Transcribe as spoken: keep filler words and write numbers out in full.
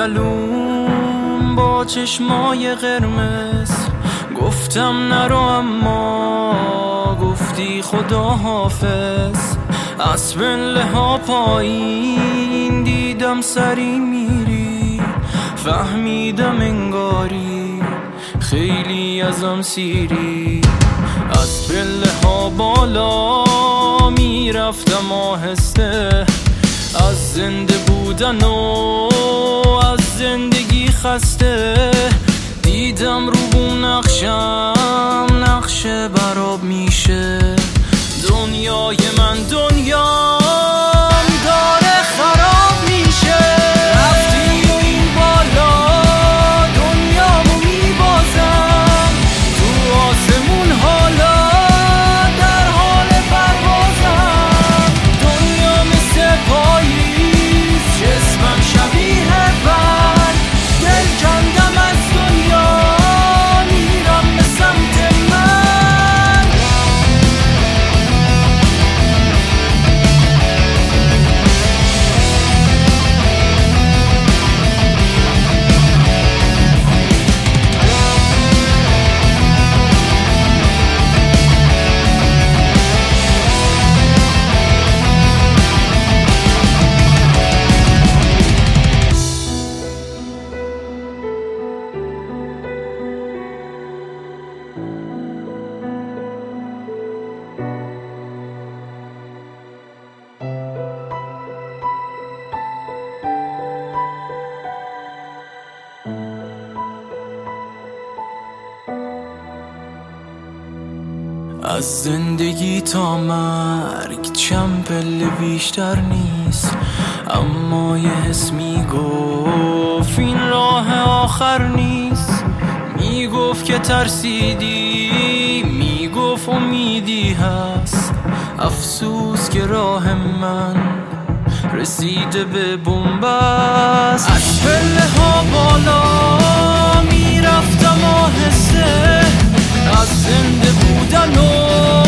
گلوم با چشمای قرمز، گفتم نرو اما گفتی خدا حافظ. از پله ها پایین دیدم سری میری، فهمیدم انگاری خیلی ازم سیری. از پله ها بالا میرفتم آهسته، از زنده بودن و از زندگی خسته. دیدم رو بو نقشم نقشه براب میشه، دنیای من دنیام داره خراب میشه. رفتیم این بالا دنیامو میبازم، تو آسمون حالا در حال پروازم. دنیا مثل پاییز جسمم شبیه برگ، دل کندم از دنیا میرم به سمت من. از زندگی تا مرگ چند پله بیشتر نیست، اما یه حس میگفت این راه آخر نیست. میگفت که ترسیدی، میگفت امیدی هست. افسوس که راه من رسیده به بنبست. از پله ها بالا میرفتم آهسته، از زنده بودن و